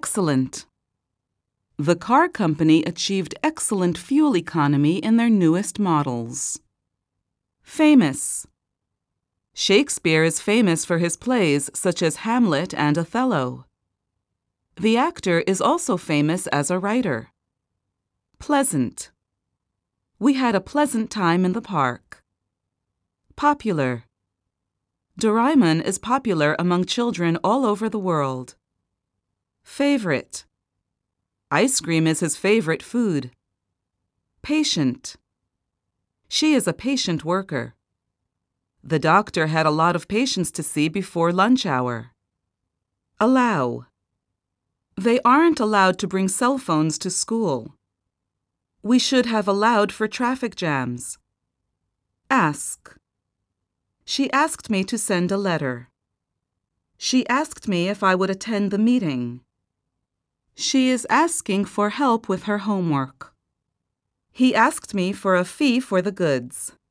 Excellent. The car company achieved excellent fuel economy in their newest models. Famous. Shakespeare is famous for his plays such as Hamlet and Othello. The actor is also famous as a writer. Pleasant. We had a pleasant time in the park. Popular. Doraemon is popular among children all over the world. Favorite. Ice cream is his favorite food. Patient. She is a patient worker. The doctor had a lot of patients to see before lunch hour. Allow. They aren't allowed to bring cell phones to school. We should have allowed for traffic jams. Ask. She asked me to send a letter. She asked me if I would attend the meeting. She is asking for help with her homework. He asked me for a fee for the goods.